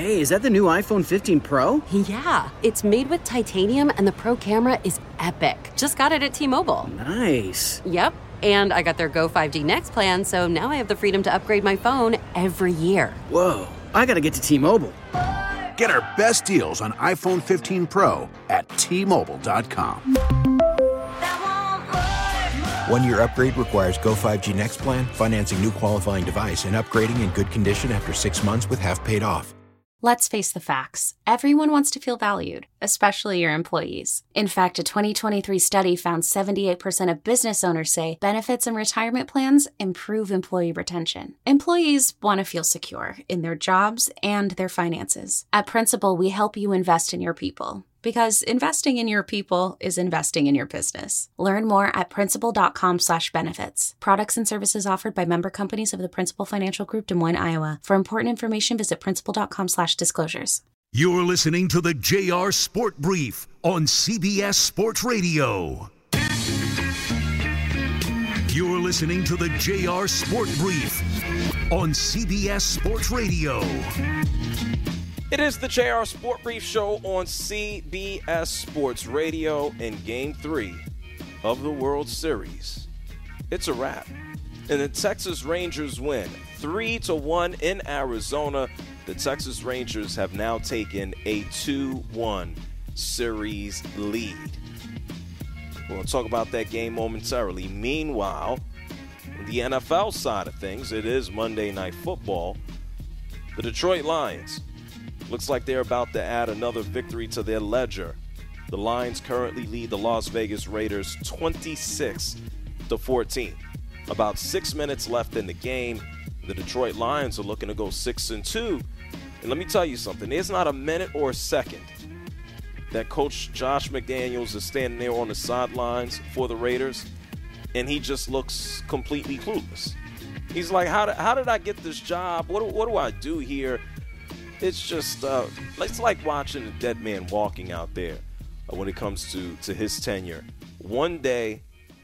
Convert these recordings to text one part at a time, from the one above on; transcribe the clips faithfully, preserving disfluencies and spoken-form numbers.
Hey, is that the new iPhone fifteen Pro? Yeah, it's made with titanium and the Pro camera is epic. Just got it at T-Mobile. Nice. Yep, and I got their Go five G Next plan, so now I have the freedom to upgrade my phone every year. Whoa, I gotta get to T-Mobile. Get our best deals on iPhone fifteen Pro at T Mobile dot com. One-year upgrade requires Go five G Next plan, financing new qualifying device, and upgrading in good condition after six months with half paid off. Let's face the facts. Everyone wants to feel valued, especially your employees. In fact, a twenty twenty-three study found seventy-eight percent of business owners say benefits and retirement plans improve employee retention. Employees want to feel secure in their jobs and their finances. At Principal, we help you invest in your people. Because investing in your people is investing in your business. Learn more at principal.com slash benefits. Products and services offered by member companies of the Principal Financial Group, Des Moines, Iowa. For important information, visit principal.com slash disclosures. You're listening to the J R Sport Brief on C B S Sports Radio. You're listening to the J R Sport Brief on C B S Sports Radio. It is the J R Sport Brief Show on C B S Sports Radio in Game three of the World Series. It's a wrap. And the Texas Rangers win three to one in Arizona. The Texas Rangers have now taken a two one series lead. We're going to talk about that game momentarily. Meanwhile, the N F L side of things, it is Monday Night Football. The Detroit Lions looks like they're about to add another victory to their ledger. The Lions currently lead the Las Vegas Raiders twenty-six to fourteen. About six minutes left in the game. The Detroit Lions are looking to go six and two. And let me tell you something. There's not a minute or a second that Coach Josh McDaniels is standing there on the sidelines for the Raiders, and he just looks completely clueless. He's like, how did, how did I get this job? What, what do I do here? It's just, uh, it's like watching a dead man walking out there uh, when it comes to, to his tenure. One day,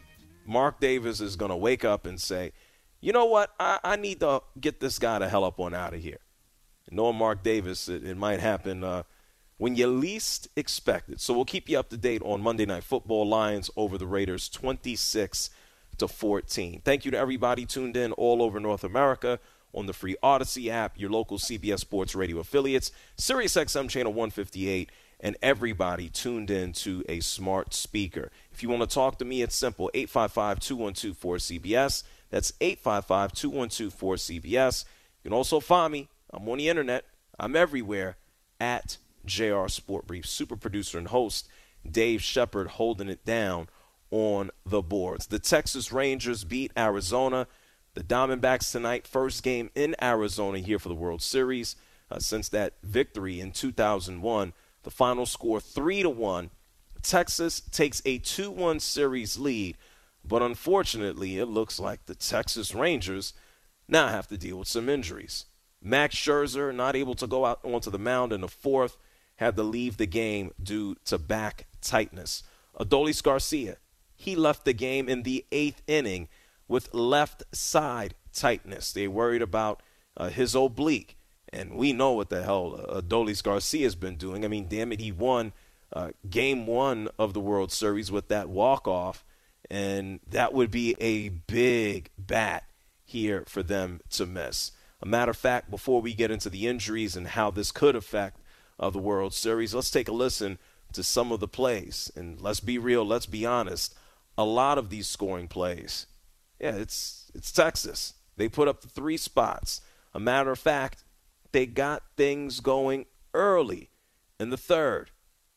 Mark Davis is going to wake up and say, you know what, I, I need to get this guy the hell up on out of here. And knowing Mark Davis, it, it might happen uh, when you least expect it. So we'll keep you up to date on Monday Night Football. Lions over the Raiders twenty-six to fourteen. Thank you to everybody tuned in all over North America on the free Odyssey app, your local C B S Sports Radio affiliates, SiriusXM channel one fifty-eight, and everybody tuned in to a smart speaker. If you want to talk to me, it's simple, eight five five, two one two, four C B S. That's eight five five, two one two, four C B S. You can also find me. I'm on the internet. I'm everywhere at J R Sport Brief. Super producer and host Dave Shepard holding it down on the boards. The Texas Rangers beat Arizona. The Diamondbacks tonight, first game in Arizona here for the World Series. Uh, since that victory in two thousand one, the final score three to one. Texas takes a two one series lead, but unfortunately it looks like the Texas Rangers now have to deal with some injuries. Max Scherzer not able to go out onto the mound in the fourth, had to leave the game due to back tightness. Adolis Garcia, he left the game in the eighth inning with left side tightness. They worried about uh, his oblique, and we know what the hell uh, Adolis Garcia has been doing. I mean, damn it, he won uh, game one of the World Series with that walk-off, and that would be a big bat here for them to miss. A matter of fact, before we get into the injuries and how this could affect uh, the World Series, let's take a listen to some of the plays. And let's be real, let's be honest, a lot of these scoring plays, yeah, it's it's Texas. They put up the three spots. A matter of fact, they got things going early in the third.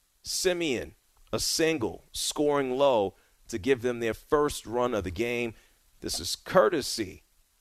Simeon, a single, scoring low to give them their first run of the game. This is courtesy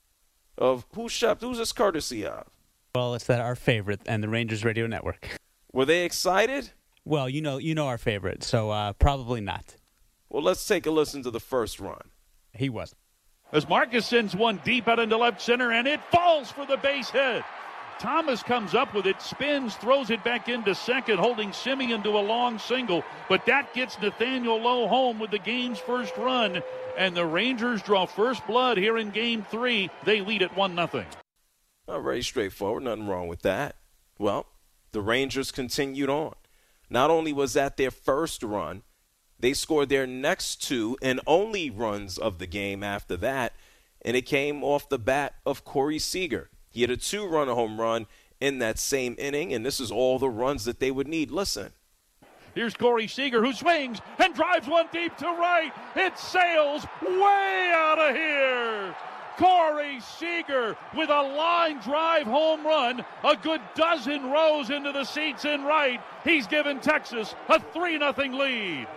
of who's Shep? Who's this courtesy of? Well, it's that our favorite and the Rangers Radio Network. Were they excited? Well, you know, you know our favorite, so uh, probably not. Well, let's take a listen to the first run. He wasn't. As Marcus sends one deep out into left center, and it falls for the base hit. Thomas comes up with it, spins, throws it back into second, holding Simeon to a long single. But that gets Nathaniel Lowe home with the game's first run. And the Rangers draw first blood here in game three. They lead at one nothing. Not very straightforward. Nothing wrong with that. Well, the Rangers continued on. Not only was that their first run, they scored their next two and only runs of the game after that, and it came off the bat of Corey Seager. He had a two-run home run in that same inning, and this is all the runs that they would need. Listen. Here's Corey Seager, who swings and drives one deep to right. It sails way out of here. Corey Seager with a line drive home run, a good dozen rows into the seats in right. He's given Texas a three nothing lead.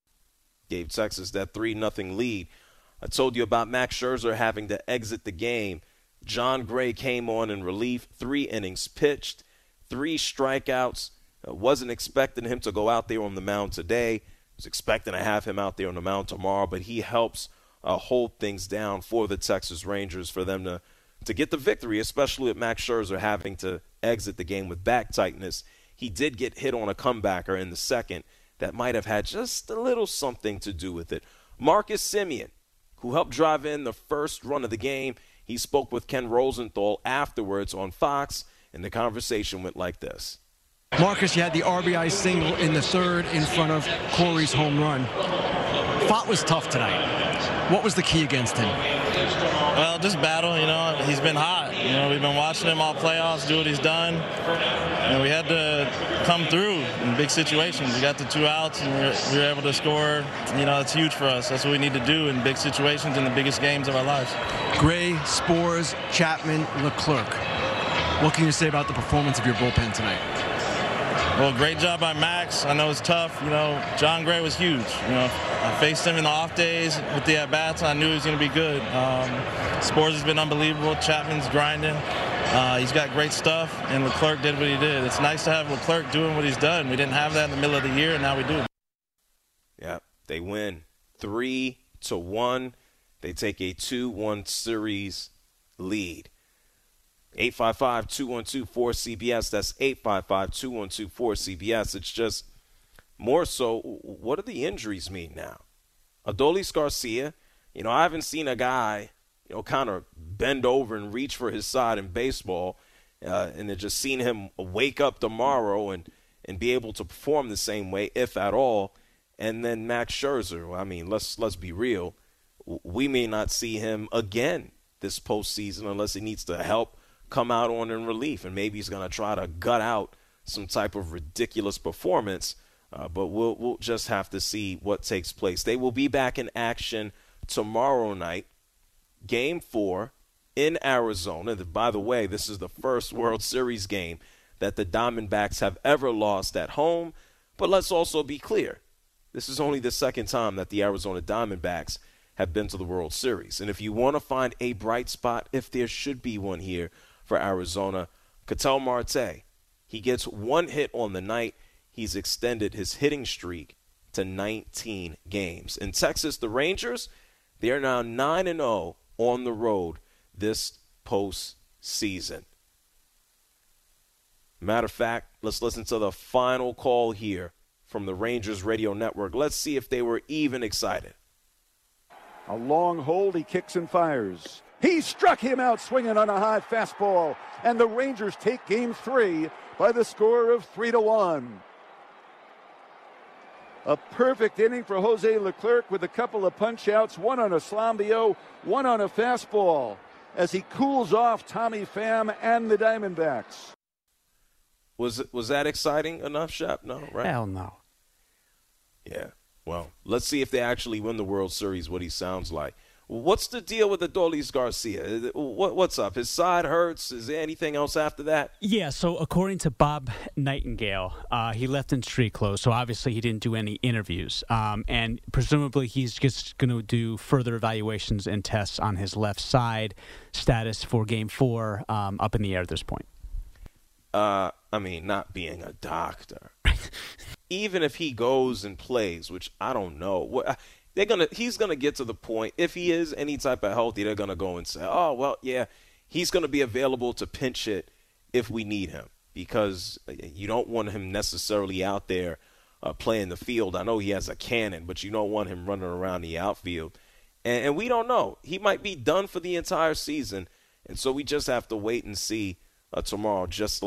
Gave Texas that three nothing lead. I told you about Max Scherzer having to exit the game. John Gray came on in relief, three innings pitched, three strikeouts. I wasn't expecting him to go out there on the mound today. Was expecting to have him out there on the mound tomorrow, but he helps uh, hold things down for the Texas Rangers for them to, to get the victory, especially with Max Scherzer having to exit the game with back tightness. He did get hit on a comebacker in the second that might have had just a little something to do with it. Marcus Semien, who helped drive in the first run of the game, he spoke with Ken Rosenthal afterwards on Fox, and the conversation went like this. Marcus, you had the R B I single in the third in front of Corey's home run. Fott was tough tonight. What was the key against him? Well, just battle, you know. He's been hot. You know, we've been watching him all playoffs, do what he's done. And we had to come through in big situations. We got the two outs, and we were, we were able to score. You know, it's huge for us. That's what we need to do in big situations in the biggest games of our lives. Gray, Spores, Chapman, Leclerc. What can you say about the performance of your bullpen tonight? Well, great job by Max. I know it's tough. You know, John Gray was huge. You know, I faced him in the off days with the at-bats. I knew he was going to be good. Um, Spores has been unbelievable. Chapman's grinding. Uh, he's got great stuff, and Leclerc did what he did. It's nice to have Leclerc doing what he's done. We didn't have that in the middle of the year, and now we do. Yeah, they win three to one. They take a two one series lead. eight five five, two one two, four C B S. That's eight five five, two one two, four C B S. It's just more so, what do the injuries mean now? Adolis Garcia, you know, I haven't seen a guy, you know, kind of bend over and reach for his side in baseball, uh, and then just seeing him wake up tomorrow and, and be able to perform the same way, if at all. And then Max Scherzer, I mean, let's let's be real. We may not see him again this postseason unless he needs to help come out on in relief, and maybe he's going to try to gut out some type of ridiculous performance, uh, but we'll we'll just have to see what takes place. They will be back in action tomorrow night, Game four in Arizona. By the way, this is the first World Series game that the Diamondbacks have ever lost at home, but let's also be clear. This is only the second time that the Arizona Diamondbacks have been to the World Series, and if you want to find a bright spot, if there should be one here, for Arizona, Ketel Marte. He gets one hit on the night. He's extended his hitting streak to nineteen games. In Texas, the Rangers, they are now nine and oh on the road this postseason. Matter of fact, let's listen to the final call here from the Rangers Radio Network. Let's see if they were even excited. A long hold, he kicks and fires. He struck him out swinging on a high fastball, and the Rangers take game three by the score of three to one. A perfect inning for Jose Leclerc with a couple of punch-outs, one on a Slambio, one on a fastball, as he cools off Tommy Pham and the Diamondbacks. Was it, was that exciting enough, Shep? No, right? Hell no. Yeah, well, let's see if they actually win the World Series, what he sounds like. What's the deal with Adolis Garcia? What, what's up? His side hurts? Is there anything else after that? Yeah, so according to Bob Nightingale, uh, he left in street clothes, so obviously he didn't do any interviews. Um, and presumably he's just going to do further evaluations and tests on his left side. Status for Game four um, up in the air at this point. Uh, I mean, not being a doctor. Even if he goes and plays, which I don't know. What They're gonna. He's gonna get to the point. If he is any type of healthy, they're gonna go and say, "Oh, well, yeah, he's gonna be available to pinch hit if we need him," because you don't want him necessarily out there uh, playing the field. I know he has a cannon, but you don't want him running around the outfield. And, and we don't know. He might be done for the entire season, and so we just have to wait and see uh, tomorrow. Just like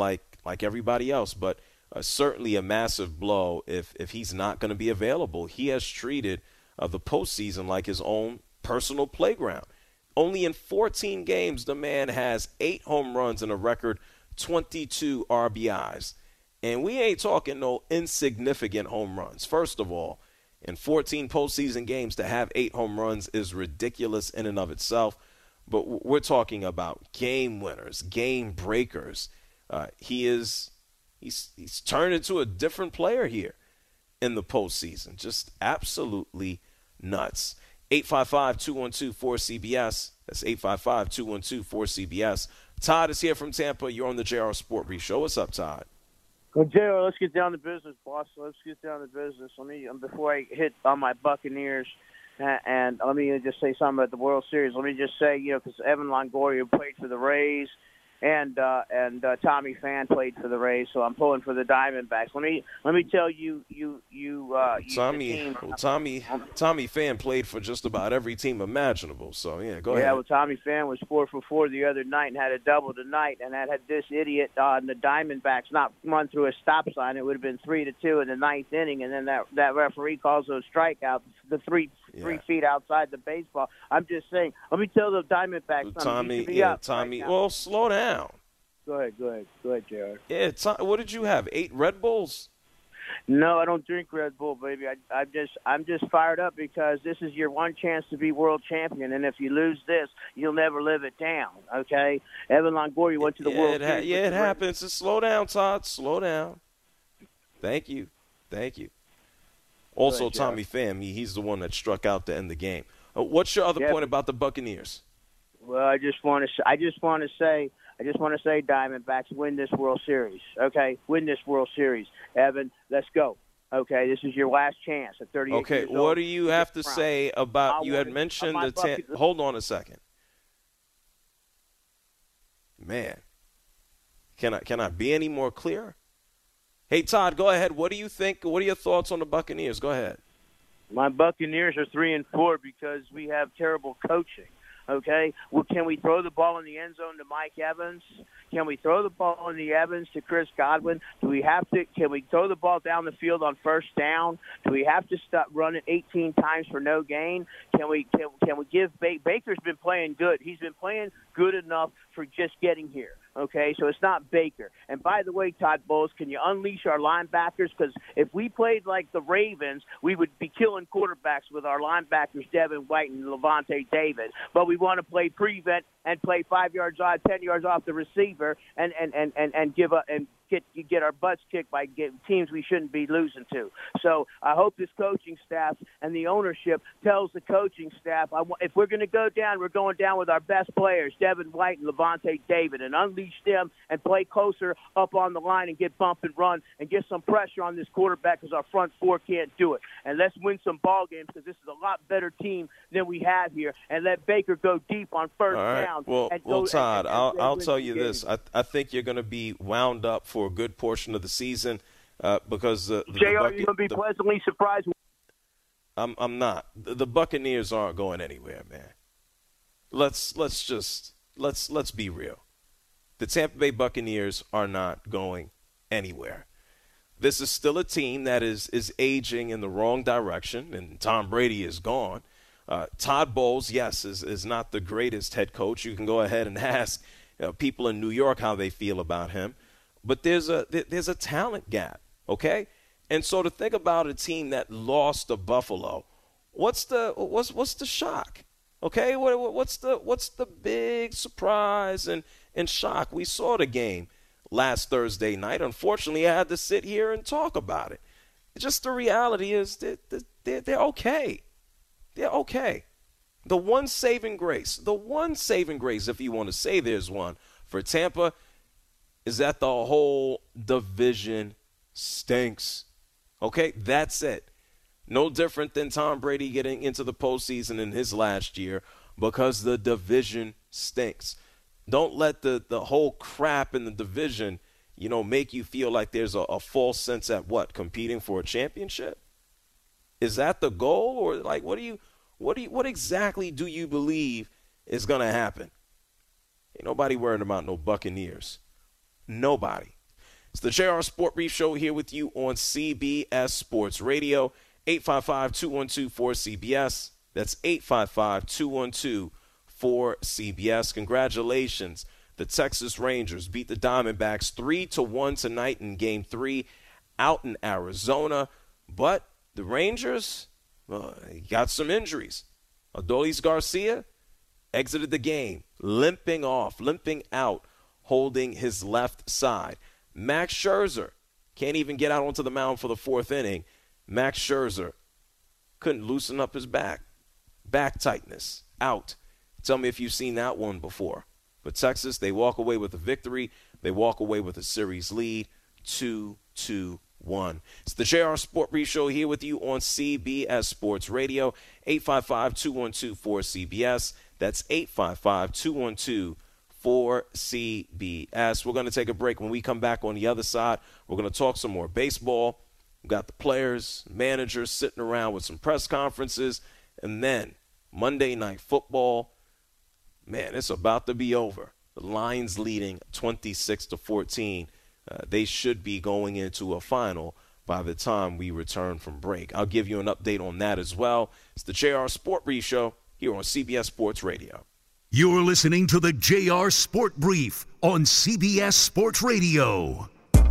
like everybody else, but uh, certainly a massive blow if, if he's not going to be available. He has treated uh, the postseason like his own personal playground. Only in fourteen games, the man has eight home runs and a record twenty-two R B Is. And we ain't talking no insignificant home runs. First of all, in fourteen postseason games to have eight home runs is ridiculous in and of itself. But we're talking about game winners, game breakers. Uh, he is he's he's turned into a different player here in the postseason. Just absolutely nuts. eight five five, two one two, four C B S. That's eight five five, two one two, four C B S. Todd is here from Tampa. You're on the J R Sport Brief Show. What's up, Todd? Well, J R, let's get down to business, boss. Let's get down to business. Let me, before I hit on my Buccaneers, and, and let me just say something about the World Series. Let me just say, you know, because Evan Longoria played for the Rays, and uh, and uh, Tommy Pham played for the Rays, so I'm pulling for the Diamondbacks. Let me let me tell you, you you, uh, you Tommy team, well, Tommy Tommy Pham played for just about every team imaginable. So yeah, go yeah, ahead. Yeah, well, Tommy Pham was four for four the other night and had a double tonight, and that had this idiot on the Diamondbacks not run through a stop sign. It would have been three to two in the ninth inning, and then that that referee calls those strikeouts, the three yeah. three feet outside the baseball. I'm just saying. Let me tell the Diamondbacks. Tommy, be yeah, up Tommy. Right well, slow down. Go ahead, go ahead, go ahead, J R. Yeah, Tom, what did you have? Eight Red Bulls? No, I don't drink Red Bull, baby. I, I'm just, I'm just fired up because this is your one chance to be world champion, and if you lose this, you'll never live it down. Okay, Evan Longoria went to the yeah, World it ha- Series. Yeah, it happens. Just slow down, Todd. Slow down. Thank you, thank you. Also, ahead, Tommy Pham, he, he's the one that struck out to end the game. Uh, what's your other yeah, point about the Buccaneers? Well, I just want to, I just want to say. I just want to say, Diamondbacks, win this World Series. Okay, win this World Series. Evan, let's go. Okay, this is your last chance at thirty-eight Okay, years what old. do you have to say about? I You had wanted- mentioned my the. Ten, bucket- hold on a second, man. Can I can I be any more clear? Hey, Todd, go ahead. What do you think? What are your thoughts on the Buccaneers? Go ahead. My Buccaneers are three and four because we have terrible coaching. Okay, well, can we throw the ball in the end zone to Mike Evans? Can we throw the ball in the Evans to Chris Godwin? Do we have to? Can we throw the ball down the field on first down? Do we have to stop running eighteen times for no gain? Can we? Can, can we give ba- Baker's been playing good? He's been playing good enough for just getting here. Okay, so it's not Baker. And by the way, Todd Bowles, can you unleash our linebackers? Because if we played like the Ravens, we would be killing quarterbacks with our linebackers, Devin White and Levante David. But we want to play prevent and play five yards off, ten yards off the receiver, and and and and, and give up and get get our butts kicked by get, teams we shouldn't be losing to. So I hope this coaching staff and the ownership tells the coaching staff, I, if we're going to go down, we're going down with our best players, Devin White and Levante David, and unleash them and play closer up on the line and get bump and run and get some pressure on this quarterback because our front four can't do it. And let's win some ball games because this is a lot better team than we have here. And let Baker go deep on first All right. down. Well, and well, go, Todd, and, and, I'll and I'll win tell some you games. this. I I think you're going to be wound up for a good portion of the season uh, because the, the, J R, the Buc- you're going to be the, pleasantly surprised. I'm I'm not. The, the Buccaneers aren't going anywhere, man. Let's let's just let's let's be real. The Tampa Bay Buccaneers are not going anywhere. This is still a team that is is aging in the wrong direction, and Tom Brady is gone. Uh, Todd Bowles, yes, is is not the greatest head coach. You can go ahead and ask you know, people in New York how they feel about him. But there's a there's a talent gap, okay? And so to think about a team that lost to Buffalo, what's the what's what's the shock? Okay, what, what's the what's the big surprise and, and shock? We saw the game last Thursday night. Unfortunately, I had to sit here and talk about it. Just the reality is that they're, they're okay. They're okay. The one saving grace, the one saving grace, if you want to say there's one, for Tampa is that the whole division stinks. Okay, that's it. No different than Tom Brady getting into the postseason in his last year because the division stinks. Don't let the, the whole crap in the division, you know, make you feel like there's a, a false sense at what? Competing for a championship? Is that the goal? Or like what do you what do you what exactly do you believe is gonna happen? Ain't nobody worried about no Buccaneers. Nobody. It's the J R Sport Brief Show here with you on C B S Sports Radio. eight five five, two one two, four C B S. That's eight five five, two one two, four C B S. Congratulations. The Texas Rangers beat the Diamondbacks three to one tonight in Game three out in Arizona. But the Rangers uh, got some injuries. Adolis Garcia exited the game, limping off, limping out, holding his left side. Max Scherzer can't even get out onto the mound for the fourth inning. Max Scherzer couldn't loosen up his back. Back tightness, out. Tell me if you've seen that one before. But Texas, they walk away with a victory. They walk away with a series lead, two to one. It's the J R Sport Brief Show here with you on C B S Sports Radio, eight five five, two one two, four C B S. That's eight five five, two one two, four C B S. We're going to take a break. When we come back on the other side, we're going to talk some more baseball. We've got the players, managers sitting around with some press conferences. And then Monday Night Football. Man, it's about to be over. The Lions leading twenty-six to fourteen. Uh, they should be going into a final by the time we return from break. I'll give you an update on that as well. It's the J R Sport Brief Show here on C B S Sports Radio. You're listening to the J R Sport Brief on C B S Sports Radio.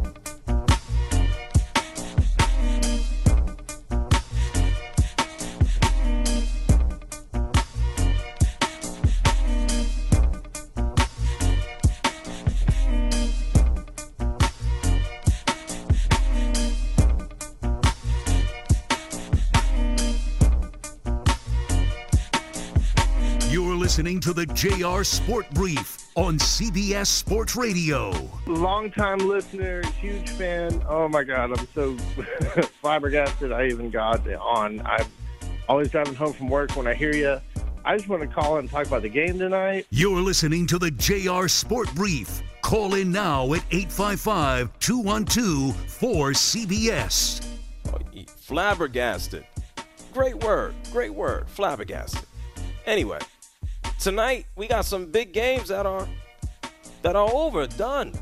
Listening to the J R Sport Brief on C B S Sports Radio. Long-time listener, huge fan. Oh, my God, I'm so flabbergasted I even got on. I'm always driving home from work when I hear you. I just want to call and talk about the game tonight. You're listening to the J R Sport Brief. Call in now at eight five five, two one two, four C B S. Oh, flabbergasted. Great word. Great word. Flabbergasted. Anyway. Tonight, we got some big games that are that are over, done.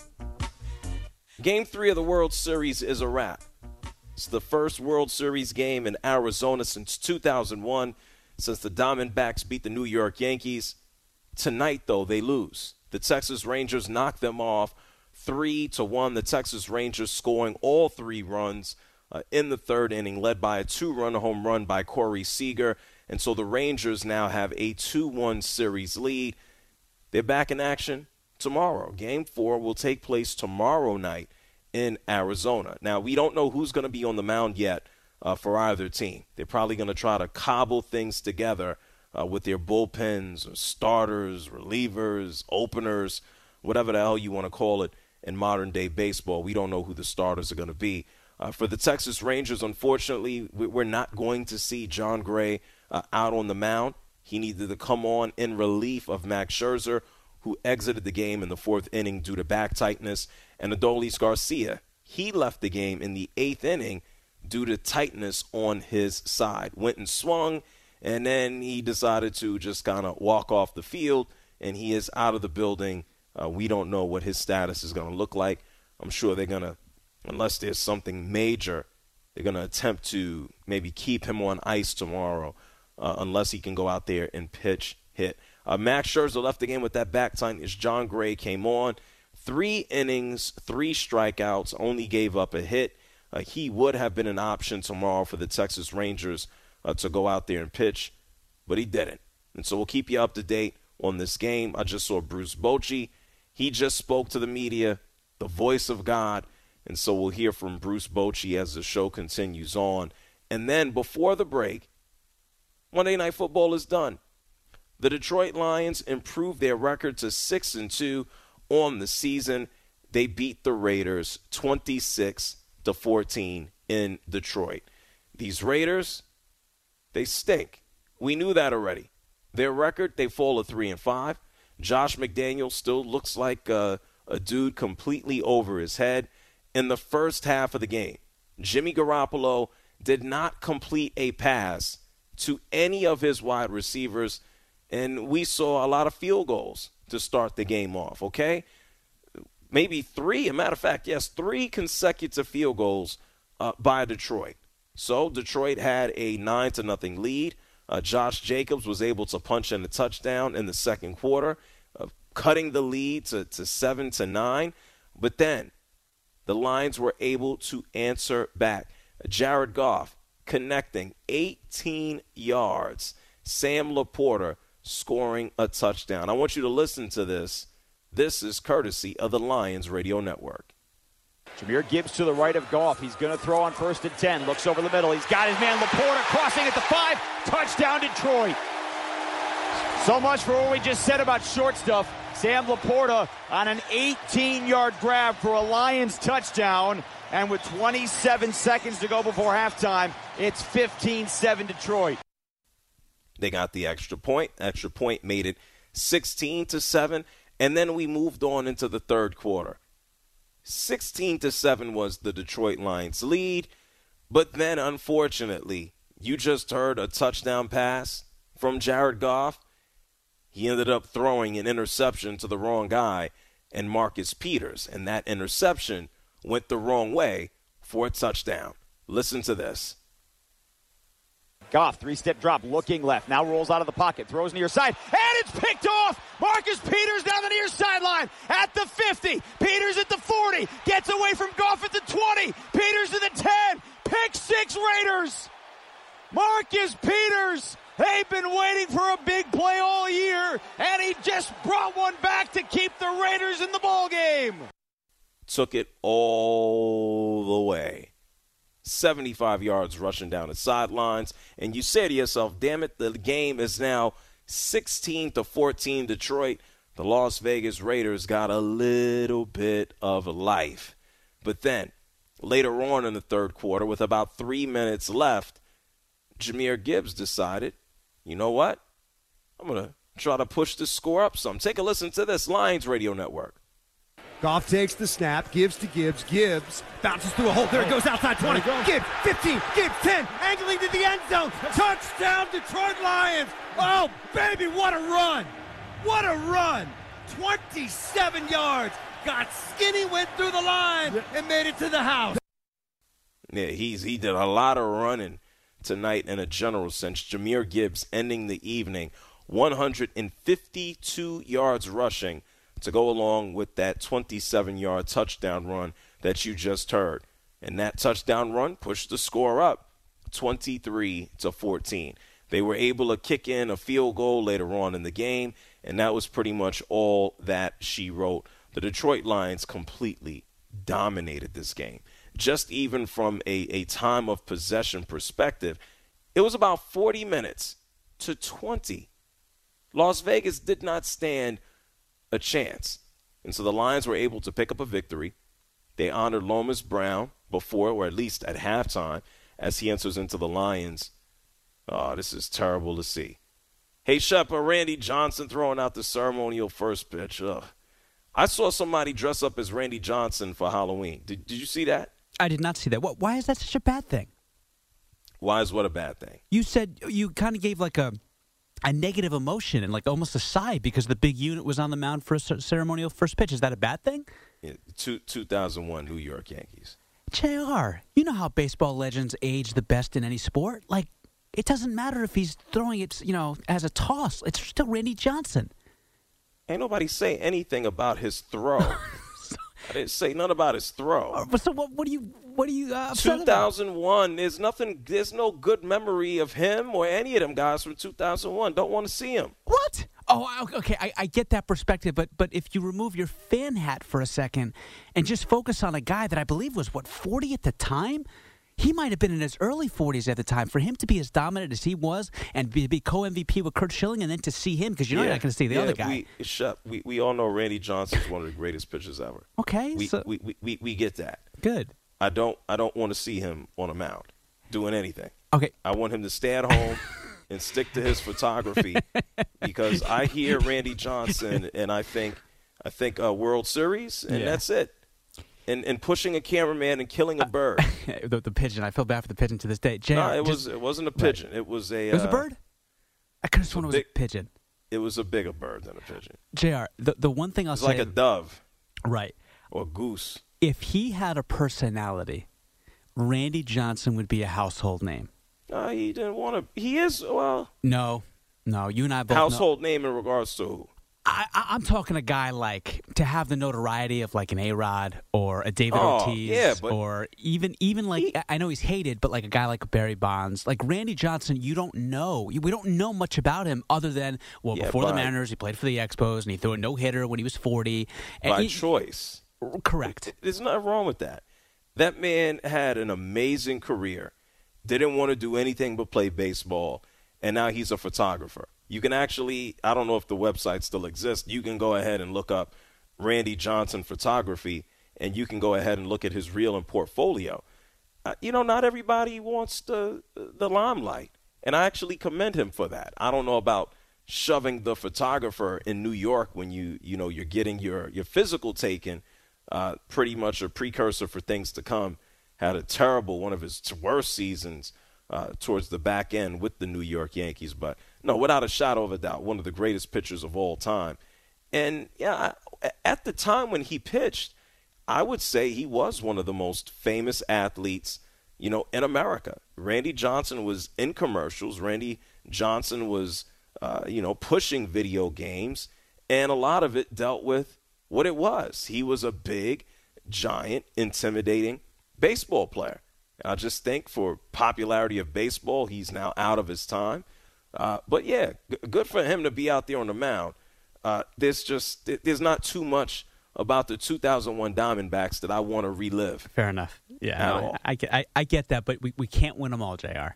Game three of the World Series is a wrap. It's the first World Series game in Arizona since two thousand one, since the Diamondbacks beat the New York Yankees. Tonight, though, they lose. The Texas Rangers knock them off three to one. The Texas Rangers scoring all three runs uh, in the third inning, led by a two-run home run by Corey Seager. And so the Rangers now have a two one series lead. They're back in action tomorrow. Game four will take place tomorrow night in Arizona. Now, we don't know who's going to be on the mound yet uh, for either team. They're probably going to try to cobble things together uh, with their bullpens, or starters, relievers, openers, whatever the hell you want to call it in modern-day baseball. We don't know who the starters are going to be. Uh, for the Texas Rangers, unfortunately, we're not going to see John Gray Uh, out on the mound. He needed to come on in relief of Max Scherzer, who exited the game in the fourth inning due to back tightness. And Adolis Garcia, he left the game in the eighth inning due to tightness on his side. Went and swung, and then he decided to just kind of walk off the field, and he is out of the building. Uh, we don't know what his status is going to look like. I'm sure they're going to, unless there's something major, they're going to attempt to maybe keep him on ice tomorrow. Uh, unless he can go out there and pitch hit. Uh, Max Scherzer left the game with that back tightness. John Gray came on. Three innings, three strikeouts, only gave up a hit. Uh, he would have been an option tomorrow for the Texas Rangers uh, to go out there and pitch, but he didn't. And so we'll keep you up to date on this game. I just saw Bruce Bochy. He just spoke to the media, the voice of God. And so we'll hear from Bruce Bochy as the show continues on. And then before the break, Monday Night Football is done. The Detroit Lions improved their record to six and two on the season. They beat the Raiders twenty-six to fourteen in Detroit. These Raiders, they stink. We knew that already. Their record, they fall to three and five. Josh McDaniels still looks like a, a dude completely over his head. In the first half of the game, Jimmy Garoppolo did not complete a pass to any of his wide receivers, and we saw a lot of field goals to start the game off, okay? maybe three, a matter of fact, yes, three consecutive field goals uh, by Detroit. So Detroit had a nine to nothing lead. Uh, Josh Jacobs was able to punch in a touchdown in the second quarter, uh, cutting the lead to, to seven to nine. But then the Lions were able to answer back. Jared Goff connecting eighteen yards. Sam Laporta scoring a touchdown. I want you to listen to this. This is courtesy of the Lions Radio Network. Jahmyr Gibbs to the right of Goff. He's going to throw on first and ten. Looks over the middle. He's got his man Laporta crossing at the five. Touchdown Detroit. So much for what we just said about short stuff. Sam Laporta on an eighteen-yard grab for a Lions touchdown. And with twenty-seven seconds to go before halftime, it's fifteen seven Detroit. They got the extra point. Extra point made it sixteen to seven. And then we moved on into the third quarter. sixteen to seven was the Detroit Lions lead. But then, unfortunately, you just heard a touchdown pass from Jared Goff. He ended up throwing an interception to the wrong guy and Marcus Peters. And that interception went the wrong way for a touchdown. Listen to this. Goff, three-step drop, looking left. Now rolls out of the pocket, throws near side, and it's picked off! Marcus Peters down the near sideline at the fifty. Peters at the forty. Gets away from Goff at the twenty. Peters to the ten. Pick six Raiders. Marcus Peters. They've been waiting for a big play all year, and he just brought one back to keep the Raiders in the ballgame. Took it all the way. seventy-five yards rushing down the sidelines. And you say to yourself, damn it, the game is now sixteen to fourteen Detroit. The Las Vegas Raiders got a little bit of life. But then, later on in the third quarter, with about three minutes left, Jahmyr Gibbs decided, you know what? I'm going to try to push this score up some. Take a listen to this, Lions Radio Network. Goff takes the snap, gives to Gibbs. Gibbs bounces through a hole. There it goes outside twenty. Gibbs, fifteen. Gibbs, ten. Angling to the end zone. Touchdown, Detroit Lions. Oh, baby, what a run. What a run. twenty-seven yards. Got skinny, went through the line, and made it to the house. Yeah, he's he did a lot of running tonight in a general sense. Jahmyr Gibbs ending the evening one hundred fifty-two yards rushing to go along with that twenty-seven-yard touchdown run that you just heard. And that touchdown run pushed the score up twenty-three to fourteen. They were able to kick in a field goal later on in the game, and that was pretty much all that she wrote. The Detroit Lions completely dominated this game. Just even from a, a time of possession perspective, it was about forty minutes to twenty. Las Vegas did not stand a chance. And so the Lions were able to pick up a victory. They honored Lomas Brown before, or at least at halftime, as he enters into the Lions. Oh, this is terrible to see. Hey, Shep, Randy Johnson throwing out the ceremonial first pitch. Ugh. I saw somebody dress up as Randy Johnson for Halloween. Did, did you see that? I did not see that. What? Why is that such a bad thing? Why is what a bad thing? You said you kind of gave like a a negative emotion and like almost a sigh because the big unit was on the mound for a ceremonial first pitch. Is that a bad thing? Yeah, two, two thousand one New York Yankees. J R, you know how baseball legends age the best in any sport? Like, it doesn't matter if he's throwing it, you know, as a toss. It's still Randy Johnson. Ain't nobody say anything about his throw. I didn't say nothing about his throw. Uh, so what, what do you what do you uh, upset two thousand one, about? There's nothing, there's no good memory of him or any of them guys from two thousand one. Don't want to see him. What? Oh, okay, I, I get that perspective, but but if you remove your fan hat for a second and just focus on a guy that I believe was, what, forty at the time? He might have been in his early forties at the time. For him to be as dominant as he was and be, be co-M V P with Curt Schilling and then to see him, because you know yeah, you're not going to see the yeah, other guy. We, shut, we, we all know Randy Johnson's one of the greatest pitchers ever. Okay. We, so, we, we, we, we get that. Good. I don't I don't want to see him on a mound doing anything. Okay. I want him to stay at home and stick to his photography because I hear Randy Johnson and I think I think uh, World Series and yeah. that's it. And and pushing a cameraman and killing a bird. Uh, the, the pigeon. I feel bad for the pigeon to this day. J R, no, it just, was it wasn't a pigeon. Right. It was a. It was uh, a bird. I could have sworn it was big, a pigeon. It was a bigger bird than a pigeon. J R, the the one thing I'll it's say, like a dove. Right. or Goose. If he had a personality, Randy Johnson would be a household name. Uh, he didn't want to. He is, well. No, no. You and I both household know. name in regards to who? I, I, I'm talking a guy like to have the notoriety of like an A-Rod or a David Oh, Ortiz, yeah, but or even even like he, I know he's hated, but like a guy like Barry Bonds, like Randy Johnson. You don't know. We don't know much about him other than well, Yeah, before the by- Mariners, he played for the Expos and he threw a no hitter when he was forty. And by he- choice. Correct. There's nothing wrong with that. That man had an amazing career. Didn't want to do anything but play baseball, and now he's a photographer. You can actually, I don't know if the website still exists, you can go ahead and look up Randy Johnson Photography, and you can go ahead and look at his reel and portfolio. Uh, you know, not everybody wants the the limelight, and I actually commend him for that. I don't know about shoving the photographer in New York when you, you know, you're getting your, your physical taken, uh, pretty much a precursor for things to come. Had a terrible, one of his worst seasons uh, towards the back end with the New York Yankees. But, no, without a shadow of a doubt, one of the greatest pitchers of all time. And, yeah, I, at the time when he pitched, I would say he was one of the most famous athletes, you know, in America. Randy Johnson was in commercials. Randy Johnson was, uh, you know, pushing video games. And a lot of it dealt with what it was. He was a big, giant, intimidating baseball player. I just think for popularity of baseball, he's now out of his time. Uh, but, yeah, g- good for him to be out there on the mound. Uh, there's just there's not too much about the two thousand one Diamondbacks that I want to relive. Fair enough. Yeah, at no, all. I, I, get- I, I get that, but we, we can't win them all, J R.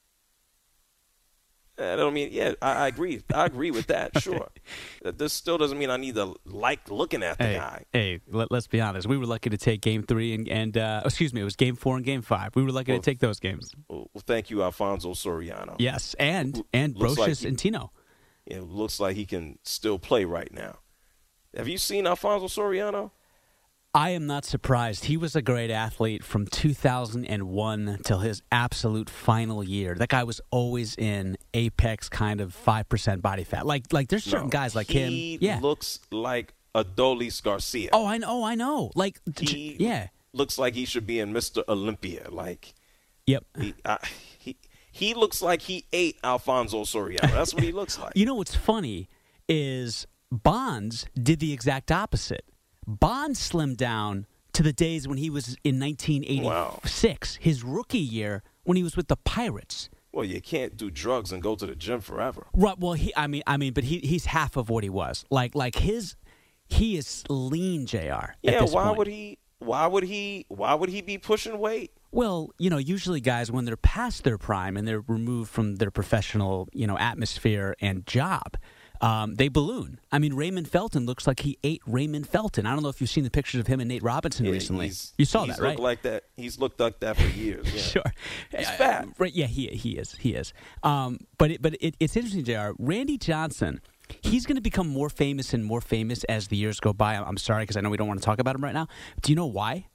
I don't mean, yeah, I, I agree. I agree with that, sure. That This still doesn't mean I need to like looking at the Hey, guy. hey let, let's be honest. We were lucky to take Game Three and, and uh, excuse me, it was Game Four and Game Five. We were lucky Well, to take those games. Well, thank you, Alfonso Soriano. Yes, and and Looks like Brocious he- and Tino. It looks like he can still play right now. Have you seen Alfonso Soriano? I am not surprised. He was a great athlete from two thousand one till his absolute final year. That guy was always in apex kind of five percent body fat. Like like there's certain No, guys like he him. Yeah. looks like Adolis Garcia. Oh, I know. Oh, I know. Like He yeah. looks like he should be in Mister Olympia. Like, Yep. he, I, he, he looks like he ate Alfonso Soriano. That's what he looks like. You know what's funny is Bonds did the exact opposite. Bonds slimmed down to the days when he was in nineteen eighty-six, Wow. his rookie year when he was with the Pirates. Well, you can't do drugs and go to the gym forever. Right. Well, he. I mean. I mean. But he. He's half of what he was. Like. Like his. He is lean, J R. Yeah. At this Why point. would he? Why would he? Why would he be pushing weight? Well, you know, usually guys when they're past their prime and they're removed from their professional, you know, atmosphere and job, um, they balloon. I mean, Raymond Felton looks like he ate Raymond Felton. I don't know if you've seen the pictures of him and Nate Robinson Yeah, recently. he's- You saw he's that, right? Looked like that. He's looked like that for years. Yeah. Sure. He's Uh, fat. Right, yeah, he he is. He is. Um, but it, but it, it's interesting, J R. Randy Johnson, he's going to become more famous and more famous as the years go by. I'm, I'm sorry because I know we don't want to talk about him right now. Do you know why?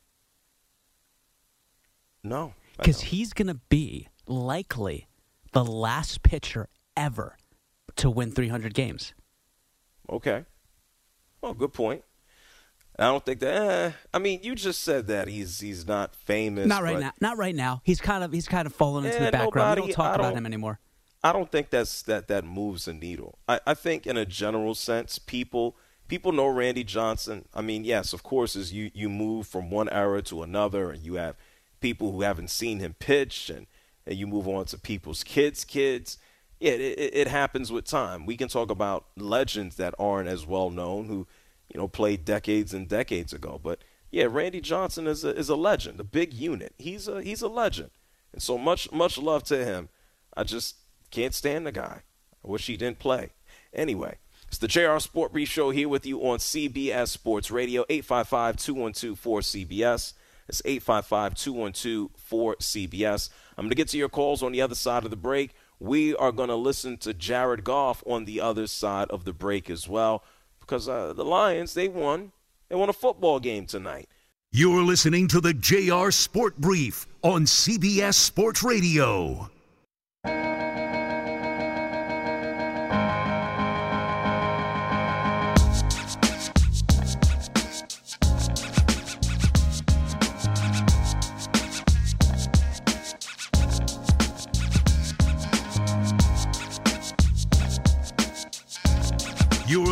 No. I Because don't. he's going to be likely the last pitcher ever to win three hundred games. Okay. Well, good point. I don't think that. Eh, I mean, you just said that he's he's not famous. Not right but- now. Not right now. He's kind of he's kind of fallen into Eh, the background. nobody- we don't talk I about don't- him anymore. I don't think that's that that moves the needle. I, I think in a general sense, people people know Randy Johnson. I mean, yes, of course, as you, you move from one era to another, and you have people who haven't seen him pitch, and, and you move on to people's kids' kids. Yeah, it, it, it happens with time. We can talk about legends that aren't as well known who, you know, played decades and decades ago. But yeah, Randy Johnson is a, is a legend, a big unit. He's a he's a legend, and so much much love to him. I just can't stand the guy. I wish he didn't play. Anyway, it's the J R Sport Brief Show here with you on C B S Sports Radio, eight five five, two one two, four C B S. It's eight five five, two one two, four C B S. I'm going to get to your calls on the other side of the break. We are going to listen to Jared Goff on the other side of the break as well because uh, the Lions, they won. They won a football game tonight. You're listening to the J R Sport Brief on C B S Sports Radio.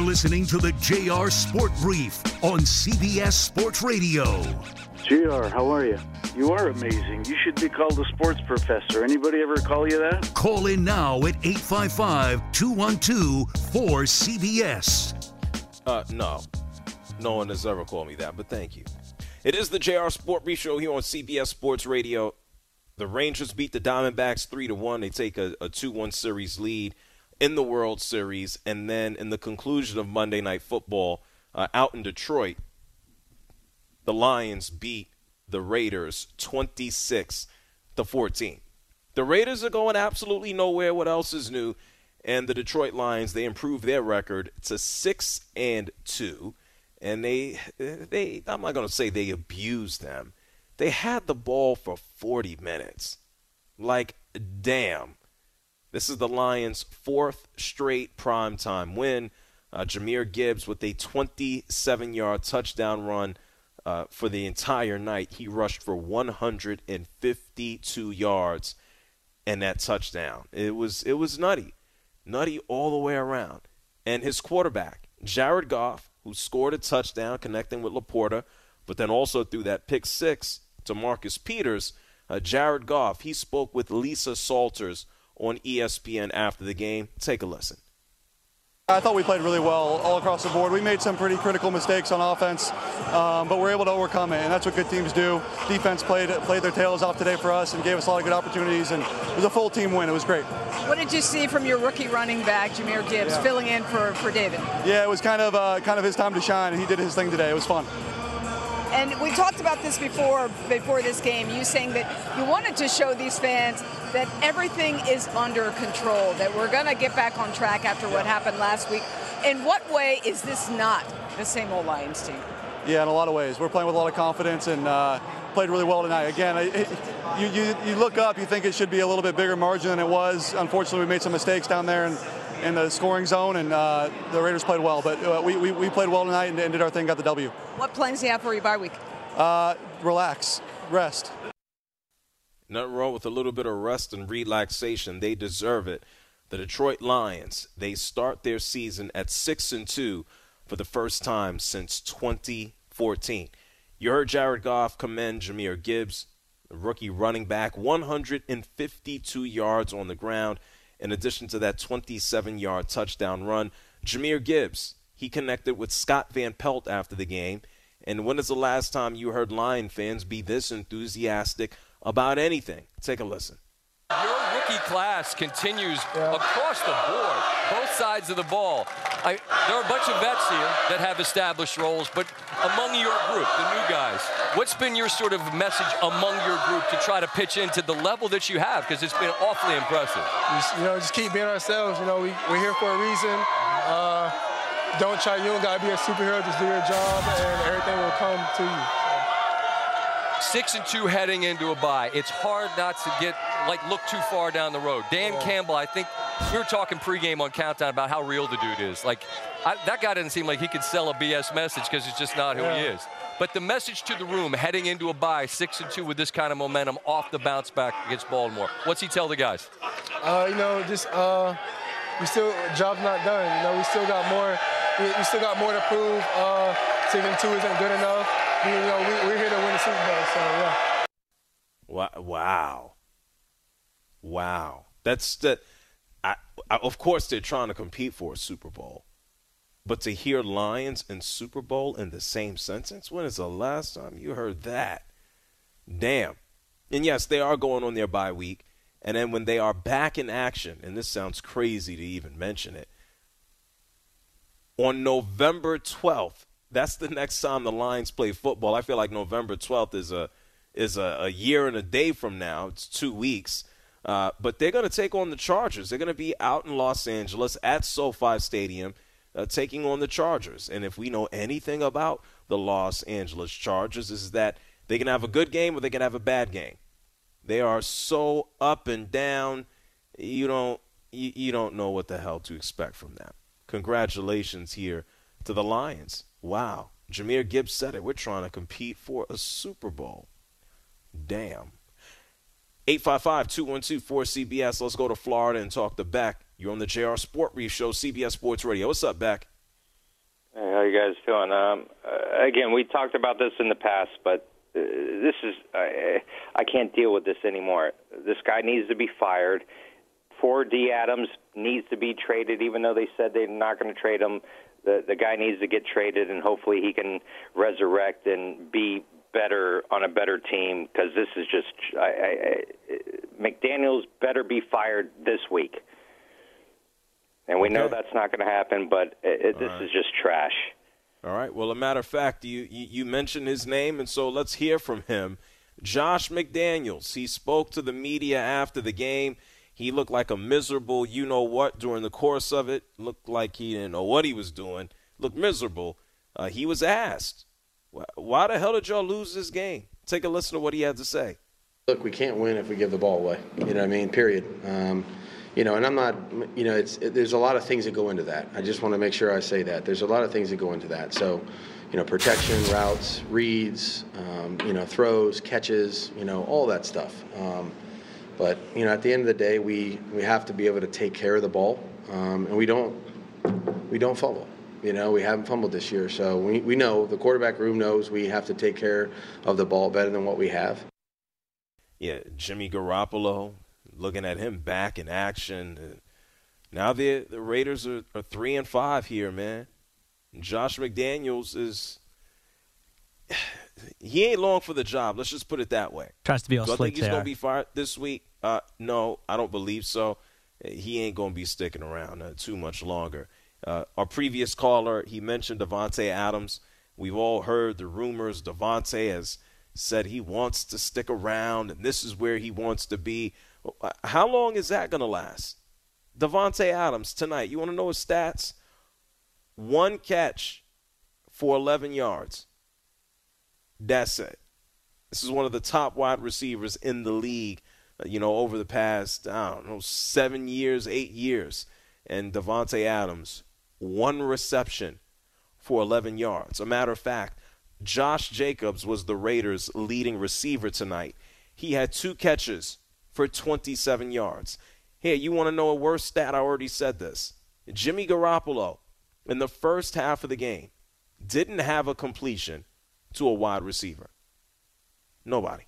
listening to the J R Sport Brief on C B S Sports Radio. J R, how are you? You are amazing. You should be called a sports professor. Anybody ever call you that? Call in now at eight five five, two one two, four C B S. Uh, no. No one has ever called me that, but thank you. It is the J R Sport Brief Show here on C B S Sports Radio. The Rangers beat the Diamondbacks three to one. They take a, a two one series lead in the World Series. And then in the conclusion of Monday Night Football uh, out in Detroit, the Lions beat the Raiders twenty-six to fourteen. The Raiders are going absolutely nowhere. What else is new? And the Detroit Lions, they improved their record to six and two. And they, they I'm not going to say they abused them. They had the ball for forty minutes. Like, damn. This is the Lions' fourth straight primetime win. Uh, Jahmyr Gibbs with a twenty-seven-yard touchdown run uh, for the entire night. He rushed for one hundred fifty-two yards and that touchdown. It was it was nutty. Nutty all the way around. And his quarterback, Jared Goff, who scored a touchdown connecting with Laporta, but then also threw that pick six to Marcus Peters. Uh, Jared Goff, he spoke with Lisa Salters on E S P N after the game. Take a listen. I thought we played really well all across the board. We made some pretty critical mistakes on offense, um, but we're able to overcome it, and that's what good teams do. Defense played played their tails off today for us and gave us a lot of good opportunities, and it was a full team win. It was great. What did you see from your rookie running back, Jahmyr Gibbs, Yeah. filling in for, for David? Yeah, it was kind of uh, kind of his time to shine, and he did his thing today. It was fun. And we talked about this before before this game, you saying that you wanted to show these fans that everything is under control, that we're going to get back on track after what happened last week. In what way is this not the same old Lions team? Yeah, in a lot of ways. We're playing with a lot of confidence and uh, played really well tonight. Again, it, it, you, you, you look up, you think it should be a little bit bigger margin than it was. Unfortunately, we made some mistakes down there in, in the scoring zone, and uh, the Raiders played well. But uh, we, we, we played well tonight and, and did our thing, got the W. What plans do you have for your bye week? Uh, relax, rest. Nothing wrong with a little bit of rest and relaxation. They deserve it. The Detroit Lions, they start their season at six and two for the first time since twenty fourteen. You heard Jared Goff commend Jahmyr Gibbs, the rookie running back, one hundred fifty-two yards on the ground. In addition to that twenty-seven-yard touchdown run, Jahmyr Gibbs, he connected with Scott Van Pelt after the game. And when is the last time you heard Lion fans be this enthusiastic about anything? Take a listen. Your rookie class continues yeah. across the board, both sides of the ball. I, there are a bunch of vets here that have established roles, but among your group, the new guys, what's been your sort of message among your group to try to pitch into the level that you have? Because it's been awfully impressive. Just, you know, just keep being ourselves. You know, we, we're here for a reason. Uh, don't try, you don't got to be a superhero, just do your job, and everything will come to you. Six and two heading into a bye. It's hard not to get, like, look too far down the road. Dan yeah. Campbell, I think we were talking pregame on Countdown about how real the dude is. Like, I, that guy doesn't seem like he could sell a B S message because it's just not who yeah. he is. But the message to the room heading into a bye, six and two with this kind of momentum off the bounce back against Baltimore. What's he tell the guys? Uh, you know, just uh, we still job's not done. You know, we still got more. We, we still got more to prove. Uh, six and two isn't good enough. You know, we, we're here to win the Super Bowl, so yeah. Wow. Wow. That's the. I, I, of course, they're trying to compete for a Super Bowl. But to hear Lions and Super Bowl in the same sentence, when is the last time you heard that? Damn. And yes, they are going on their bye week. And then when they are back in action, and this sounds crazy to even mention it, on November twelfth, that's the next time the Lions play football. I feel like November twelfth is a is a, a year and a day from now. It's two weeks. Uh, but they're going to take on the Chargers. They're going to be out in Los Angeles at SoFi Stadium uh, taking on the Chargers. And if we know anything about the Los Angeles Chargers is that they can have a good game or they can have a bad game. They are so up and down, you don't you, you don't know what the hell to expect from them. Congratulations here to the Lions. Wow. Jahmyr Gibbs said it. We're trying to compete for a Super Bowl. Damn. eight five five, two one two, four C B S. Let's go to Florida and talk to Beck. You're on the J R Sport Brief Show, C B S Sports Radio. What's up, Beck? Hey, how you guys doing? Um, uh, again, we talked about this in the past, but uh, this is I, I can't deal with this anymore. This guy needs to be fired. four D Adams needs to be traded, even though they said they're not going to trade him. The the guy needs to get traded, and hopefully he can resurrect and be better on a better team, because this is just I, I, I, McDaniels better be fired this week. And we okay. know that's not going to happen, but it, this right. is just trash. All right. Well, a matter of fact, you, you you mentioned his name, and so let's hear from him. Josh McDaniels. He spoke to the media after the game. He looked like a miserable you-know-what during the course of it. Looked like he didn't know what he was doing. Looked miserable. Uh, he was asked, why the hell did y'all lose this game? Take a listen to what he had to say. Look, we can't win if we give the ball away. You know what I mean? Period. Um, you know, and I'm not, you know, it's it, there's a lot of things that go into that. I just want to make sure I say that. There's a lot of things that go into that. So, you know, protection, routes, reads, um, you know, throws, catches, you know, all that stuff. Um, but, you know, at the end of the day, we, we have to be able to take care of the ball, um, and we don't we don't fumble. You know, we haven't fumbled this year. So we, we know, the quarterback room knows we have to take care of the ball better than what we have. Yeah, Jimmy Garoppolo, looking at him back in action. Now the the Raiders are, are three and five here, man. Josh McDaniels is he ain't long for the job. Let's just put it that way. Tries to be all Do I slick think he's there. gonna be fired this week? Uh, no, I don't believe so. He ain't gonna be sticking around uh, too much longer. Uh, our previous caller, he mentioned Davante Adams. We've all heard the rumors. Davante has said he wants to stick around, and this is where he wants to be. How long is that going to last? Davante Adams tonight, you want to know his stats? One catch for eleven yards. That's it. This is one of the top wide receivers in the league, you know, over the past, I don't know, seven years, eight years. And Davante Adams, one reception for eleven yards. A matter of fact, Josh Jacobs was the Raiders' leading receiver tonight. He had two catches for twenty-seven yards. Here, you want to know a worse stat? I already said this. Jimmy Garoppolo, in the first half of the game, didn't have a completion to a wide receiver. Nobody.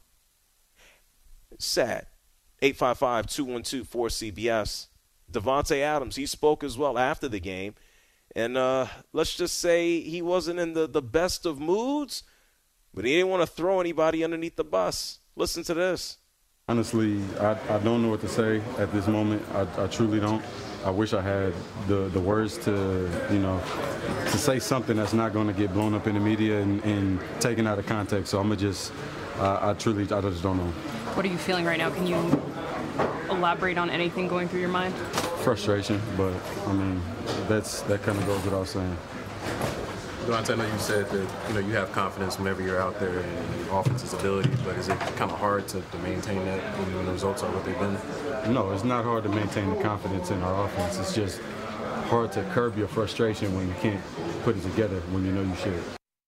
Sad. eight five five, two one two, four C B S. Davante Adams, he spoke as well after the game. And uh, let's just say he wasn't in the, the best of moods, but he didn't want to throw anybody underneath the bus. Listen to this. Honestly, I, I don't know what to say at this moment. I, I truly don't. I wish I had the, the words to, you know, to say something that's not going to get blown up in the media and, and taken out of context. So I'm going to just, uh, I truly, I just don't know. What are you feeling right now? Can you elaborate on anything going through your mind? Frustration, but I mean, that's that kind of goes without saying. Davante, I know you said that you know you have confidence whenever you're out there in the offense's ability, but is it kind of hard to, to maintain that when the results are what they've been? No, it's not hard to maintain the confidence in our offense. It's just hard to curb your frustration when you can't put it together when you know you should.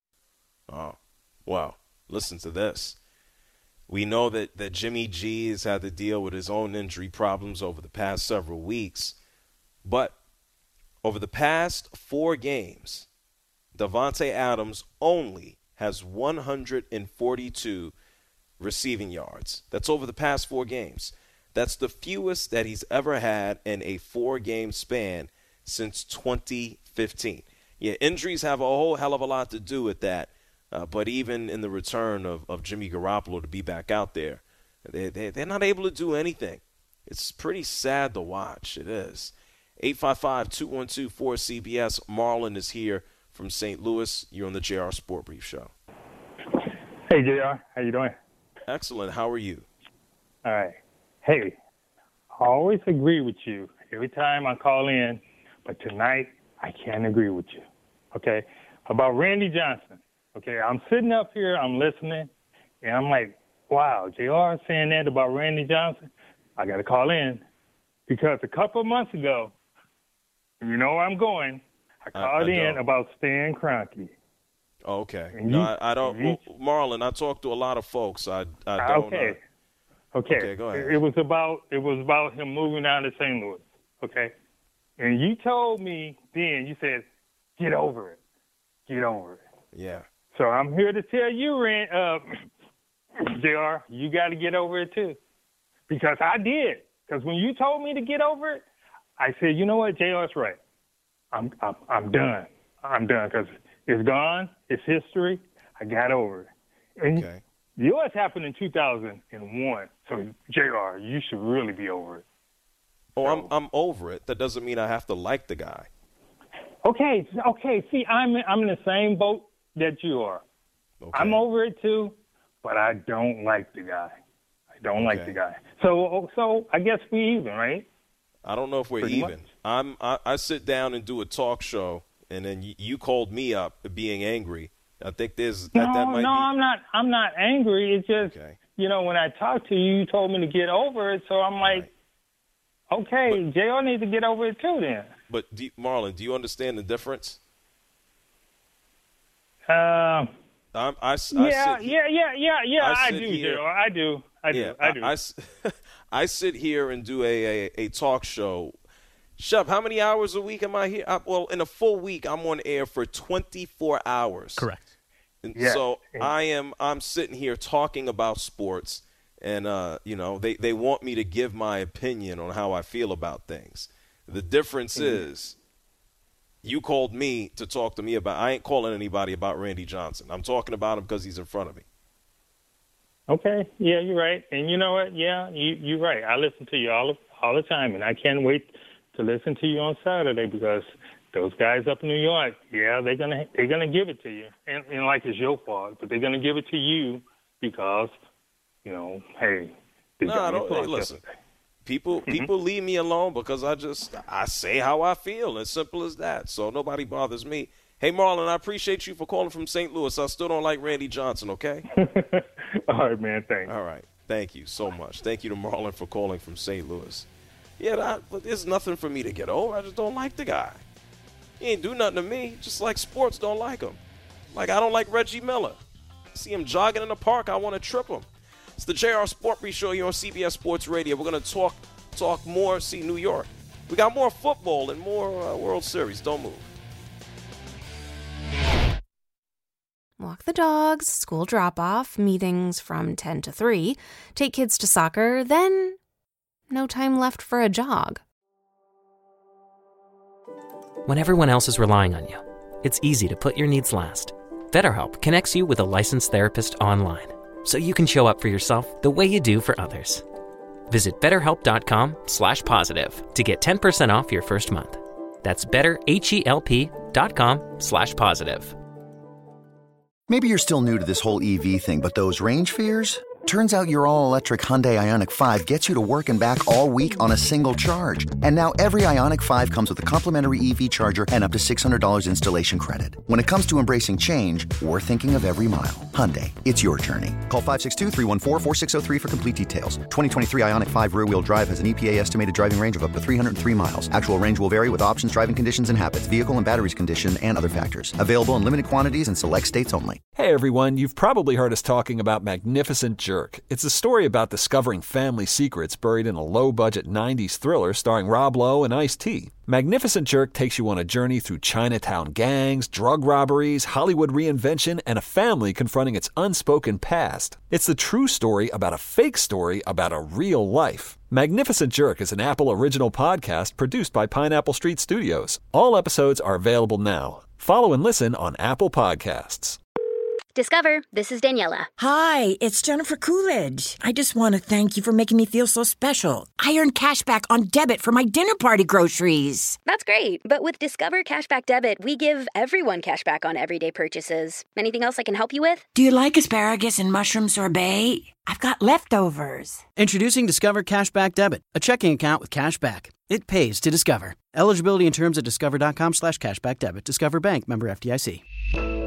Oh, wow. Listen to this. We know that, that Jimmy G has had to deal with his own injury problems over the past several weeks. But over the past four games, Davante Adams only has one hundred forty-two receiving yards. That's over the past four games. That's the fewest that he's ever had in a four-game span since twenty fifteen. Yeah, injuries have a whole hell of a lot to do with that. Uh, but even in the return of, of Jimmy Garoppolo to be back out there, they, they, they're not able to do anything. It's pretty sad to watch. It is. eight five five, two one two, four C B S. Marlon is here from Saint Louis. You're on the J R Sport Brief Show. Hey, J R. How you doing? Excellent. How are you? All right. Hey, I always agree with you every time I call in, but tonight I can't agree with you. Okay? About Randy Johnson. Okay, I'm sitting up here, I'm listening, and I'm like, wow, J R saying that about Randy Johnson? I got to call in. Because a couple of months ago, you know where I'm going, I called I, I in about Stan Kroenke. Okay. And no, you, I, I don't. You, well, Marlon, I talked to a lot of folks. I, I don't Okay. Uh, okay. Okay, go ahead. It was about it was about him moving down to Saint Louis. Okay. And you told me then, you said, get over it. get over it. Yeah. So I'm here to tell you, Rand, uh, J R, you got to get over it too. Because I did. Because when you told me to get over it, I said, you know what, J R's right. I'm, I'm, I'm done. I'm done because it's gone. It's history. I got over it. And okay. Yours happened in two thousand one. So, J R, you should really be over it. Oh, I'm I'm over it. That doesn't mean I have to like the guy. Okay, okay. See, I'm I'm in the same boat that you are. Okay. I'm over it too, but I don't like the guy. I don't okay. like the guy. So, so I guess we even, right? I don't know if we're Pretty even. Much. I'm I, I sit down and do a talk show, and then you, you called me up being angry. I think there's that, no, that might no. be... I'm not. I'm not angry. It's just okay. you know when I talked to you, you told me to get over it. So I'm like, right. okay, J R needs to get over it too. Then. But do you, Marlon, do you understand the difference? Um. Uh, I, I, yeah, yeah, yeah, yeah, yeah. I, I do, J R. I do. I do. Yeah, I do. I, I, I sit here and do a, a, a talk show. Shep, how many hours a week am I here? I, well, in a full week, I'm on air for twenty-four hours. Correct. And yeah. so I am. I'm sitting here talking about sports, and uh, you know, they, they want me to give my opinion on how I feel about things. The difference mm-hmm. is, you called me to talk to me about. I ain't calling anybody about Randy Johnson. I'm talking about him because he's in front of me. Okay. Yeah, you're right. And you know what? Yeah, you, you're right. I listen to you all all the time, and I can't wait to listen to you on Saturday because those guys up in New York, yeah, they're gonna they're gonna give it to you, and, and like it's your fault, but they're gonna give it to you because, you know, hey, they no, I don't. Hey, listen, people mm-hmm. people leave me alone because I just I say how I feel. As simple as that. So nobody bothers me. Hey, Marlon, I appreciate you for calling from Saint Louis. I still don't like Randy Johnson. Okay. All right, man. Thanks. All right. Thank you so much. Thank you to Marlon for calling from Saint Louis. Yeah, that, there's nothing for me to get over. I just don't like the guy. He ain't do nothing to me. Just like sports don't like him. Like I don't like Reggie Miller. See him jogging in the park, I want to trip him. It's the J R Sport Brief Show here on C B S Sports Radio. We're going to talk talk more, see New York. We got more football and more uh, World Series. Don't move. Walk the dogs, school drop-off, meetings from ten to three, take kids to soccer, then no time left for a jog. When everyone else is relying on you, it's easy to put your needs last. BetterHelp connects you with a licensed therapist online, so you can show up for yourself the way you do for others. Visit betterhelp.com slash positive to get ten percent off your first month. That's betterhelp.com slash positive. Maybe you're still new to this whole E V thing, but those range fears? Turns out your all-electric Hyundai Ioniq five gets you to work and back all week on a single charge. And now every Ioniq five comes with a complimentary E V charger and up to six hundred dollars installation credit. When it comes to embracing change, we're thinking of every mile. Hyundai, it's your journey. Call five six two, three one four, four six zero three for complete details. twenty twenty-three Ioniq five rear-wheel drive has an E P A estimated driving range of up to three hundred three miles. Actual range will vary with options, driving conditions, and habits, vehicle and batteries condition, and other factors. Available in limited quantities in select states only. Hey everyone, you've probably heard us talking about Magnificent Jerk. It's a story about discovering family secrets buried in a low-budget nineties thriller starring Rob Lowe and Ice-T. Magnificent Jerk takes you on a journey through Chinatown gangs, drug robberies, Hollywood reinvention, and a family confronting its unspoken past. It's the true story about a fake story about a real life. Magnificent Jerk is an Apple original podcast produced by Pineapple Street Studios. All episodes are available now. Follow and listen on Apple Podcasts. Discover, this is Daniela. Hi, it's Jennifer Coolidge. I just want to thank you for making me feel so special. I earned cash back on debit for my dinner party groceries. That's great, but with Discover Cashback Debit, we give everyone cash back on everyday purchases. Anything else I can help you with? Do you like asparagus and mushroom sorbet? I've got leftovers. Introducing Discover Cashback Debit, a checking account with cash back. It pays to Discover. Eligibility and terms at discover.com slash cashback debit. Discover Bank, member F D I C.